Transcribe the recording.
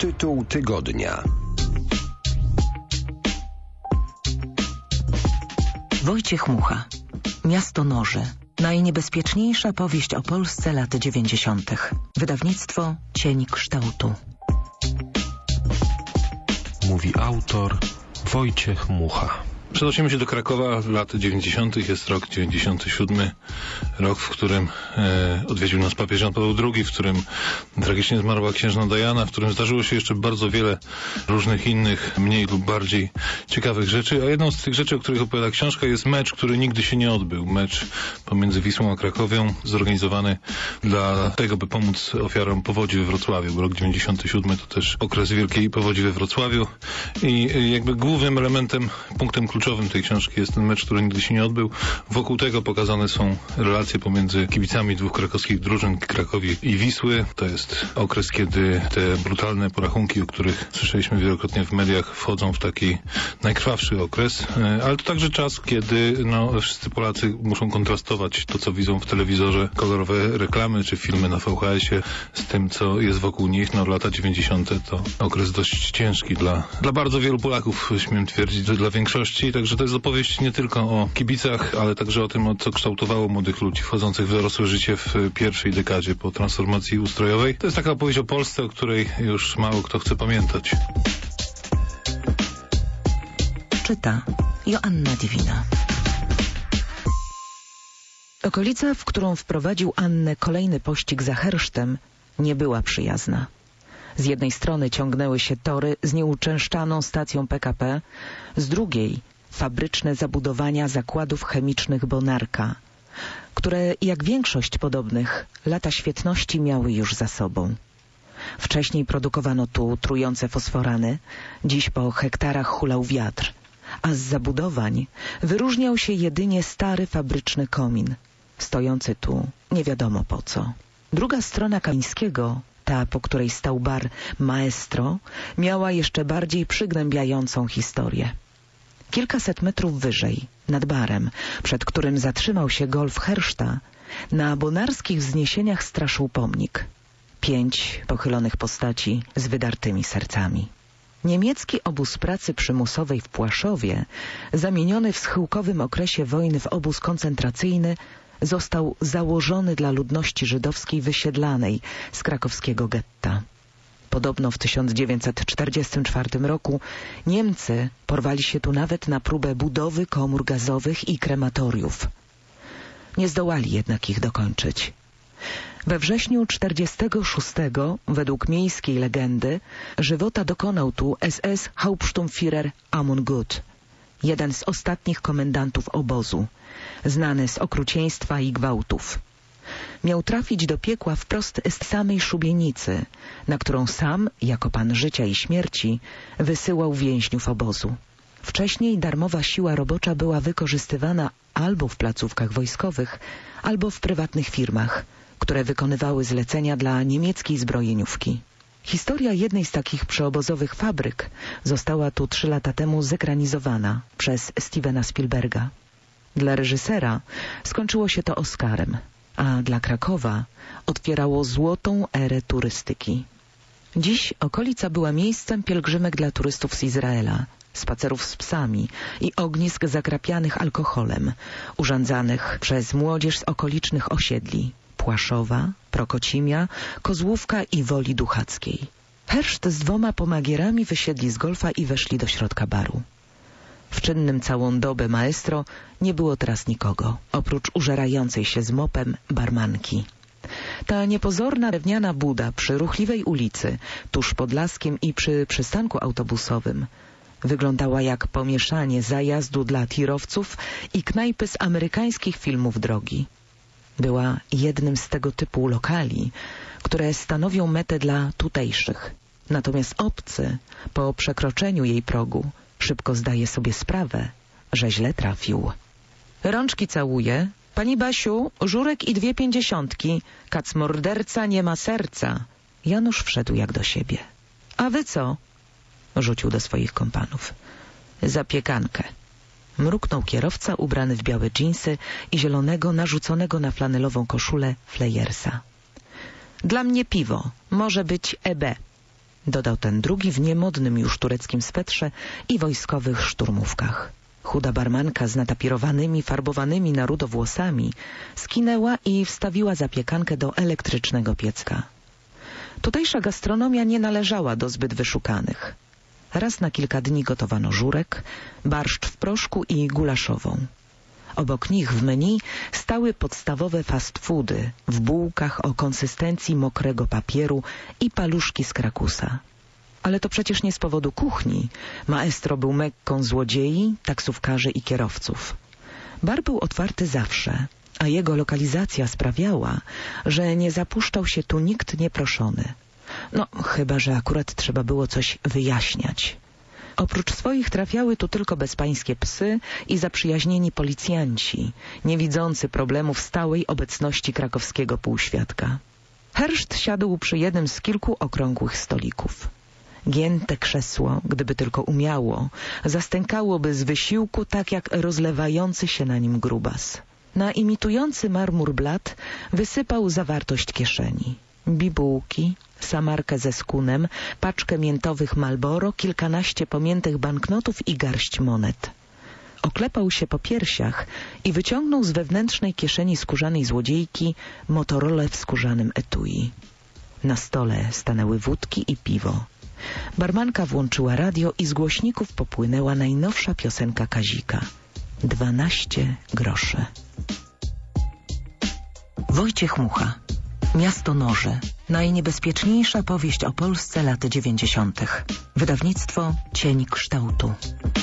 Tytuł tygodnia. Wojciech Mucha. Miasto Noże. Najniebezpieczniejsza powieść o Polsce lat 90. Wydawnictwo Cień Kształtu. Mówi autor Wojciech Mucha. Przenosimy się do Krakowa lat 90. Jest rok 97. Rok, w którym odwiedził nas papież Jan Paweł II, w którym tragicznie zmarła księżna Diana, w którym zdarzyło się jeszcze bardzo wiele różnych innych, mniej lub bardziej ciekawych rzeczy. A jedną z tych rzeczy, o których opowiada książka, jest mecz, który nigdy się nie odbył. Mecz pomiędzy Wisłą a Krakowią, zorganizowany dla tego, by pomóc ofiarom powodzi we Wrocławiu. Rok 97 to też okres wielkiej powodzi we Wrocławiu i jakby głównym elementem, punktem kluczowym tej książki jest ten mecz, który nigdy się nie odbył. Wokół tego pokazane są relacje pomiędzy kibicami dwóch krakowskich drużyn, Krakowi i Wisły. To jest okres, kiedy te brutalne porachunki, o których słyszeliśmy wielokrotnie w mediach, wchodzą w taki najkrwawszy okres, ale to także czas, kiedy wszyscy Polacy muszą kontrastować to, co widzą w telewizorze, kolorowe reklamy czy filmy na VHS-ie z tym, co jest wokół nich. Lata 90. to okres dość ciężki dla bardzo wielu Polaków, śmiem twierdzić, że dla większości. Także to jest opowieść nie tylko o kibicach, ale także o tym, co kształtowało młodych ludzi wchodzących w dorosłe życie w pierwszej dekadzie po transformacji ustrojowej. To jest taka opowieść o Polsce, o której już mało kto chce pamiętać. Czyta Joanna Diwina. Okolica, w którą wprowadził Annę kolejny pościg za hersztem, nie była przyjazna. Z jednej strony ciągnęły się tory z nieuczęszczaną stacją PKP, z drugiej fabryczne zabudowania zakładów chemicznych Bonarka, które, jak większość podobnych, lata świetności miały już za sobą. Wcześniej produkowano tu trujące fosforany, dziś po hektarach hulał wiatr, a z zabudowań wyróżniał się jedynie stary fabryczny komin, stojący tu nie wiadomo po co. Druga strona Kamińskiego, ta, po której stał bar Maestro, miała jeszcze bardziej przygnębiającą historię. Kilkaset metrów wyżej, nad barem, przed którym zatrzymał się golf Herszta, na bonarskich wzniesieniach straszył pomnik. 5 pochylonych postaci z wydartymi sercami. Niemiecki obóz pracy przymusowej w Płaszowie, zamieniony w schyłkowym okresie wojny w obóz koncentracyjny, został założony dla ludności żydowskiej wysiedlanej z krakowskiego getta. Podobno w 1944 roku Niemcy porwali się tu nawet na próbę budowy komór gazowych i krematoriów. Nie zdołali jednak ich dokończyć. We wrześniu 1946, według miejskiej legendy, żywota dokonał tu SS Hauptsturmführer Amon Gut, jeden z ostatnich komendantów obozu, znany z okrucieństwa i gwałtów. Miał trafić do piekła wprost z samej szubienicy, na którą sam, jako pan życia i śmierci, wysyłał więźniów obozu. Wcześniej darmowa siła robocza była wykorzystywana albo w placówkach wojskowych, albo w prywatnych firmach, które wykonywały zlecenia dla niemieckiej zbrojeniówki. Historia jednej z takich przyobozowych fabryk została tu 3 lata temu zekranizowana przez Stevena Spielberga. Dla reżysera skończyło się to Oscarem, a dla Krakowa otwierało złotą erę turystyki. Dziś okolica była miejscem pielgrzymek dla turystów z Izraela, spacerów z psami i ognisk zakrapianych alkoholem, urządzanych przez młodzież z okolicznych osiedli Płaszowa, Prokocimia, Kozłówka i Woli Duchackiej. Herszt z 2 pomagierami wysiedli z golfa i weszli do środka baru. W czynnym całą dobę Maestro nie było teraz nikogo, oprócz użerającej się z mopem barmanki. Ta niepozorna drewniana buda przy ruchliwej ulicy, tuż pod Laskiem i przy przystanku autobusowym, wyglądała jak pomieszanie zajazdu dla tirowców i knajpy z amerykańskich filmów drogi. Była jednym z tego typu lokali, które stanowią metę dla tutejszych. Natomiast obcy, po przekroczeniu jej progu, szybko zdaje sobie sprawę, że źle trafił. Rączki całuje. Pani Basiu, żurek i 2 pięćdziesiątki. Kac morderca nie ma serca. Janusz wszedł jak do siebie. A wy co? Rzucił do swoich kompanów. Zapiekankę. Mruknął kierowca ubrany w białe dżinsy i zielonego, narzuconego na flanelową koszulę Flyersa. Dla mnie piwo. Może być EB. dodał ten drugi w niemodnym już tureckim swetrze i wojskowych szturmówkach. Chuda barmanka z natapirowanymi, farbowanymi na rudo włosami skinęła i wstawiła zapiekankę do elektrycznego piecka. Tutejsza gastronomia nie należała do zbyt wyszukanych. Raz na kilka dni gotowano żurek, barszcz w proszku i gulaszową. Obok nich w menu stały podstawowe fast foody w bułkach o konsystencji mokrego papieru i paluszki z krakusa. Ale to przecież nie z powodu kuchni. Maestro był Mekką złodziei, taksówkarzy i kierowców. Bar był otwarty zawsze, a jego lokalizacja sprawiała, że nie zapuszczał się tu nikt nieproszony. No, chyba że akurat trzeba było coś wyjaśniać. Oprócz swoich trafiały tu tylko bezpańskie psy i zaprzyjaźnieni policjanci, nie widzący problemów stałej obecności krakowskiego półświadka. Herszt siadł przy jednym z kilku okrągłych stolików. Gięte krzesło, gdyby tylko umiało, zastękałoby z wysiłku tak jak rozlewający się na nim grubas. Na imitujący marmur blat wysypał zawartość kieszeni. Bibułki, samarkę ze skunem, paczkę miętowych Marlboro, kilkanaście pomiętych banknotów i garść monet. Oklepał się po piersiach i wyciągnął z wewnętrznej kieszeni skórzanej złodziejki Motorolę w skórzanym etui. Na stole stanęły wódki i piwo. Barmanka włączyła radio i z głośników popłynęła najnowsza piosenka Kazika. 12 groszy. Wojciech Mucha. Miasto Noże. Najniebezpieczniejsza powieść o Polsce lat 90. Wydawnictwo Cień Kształtu.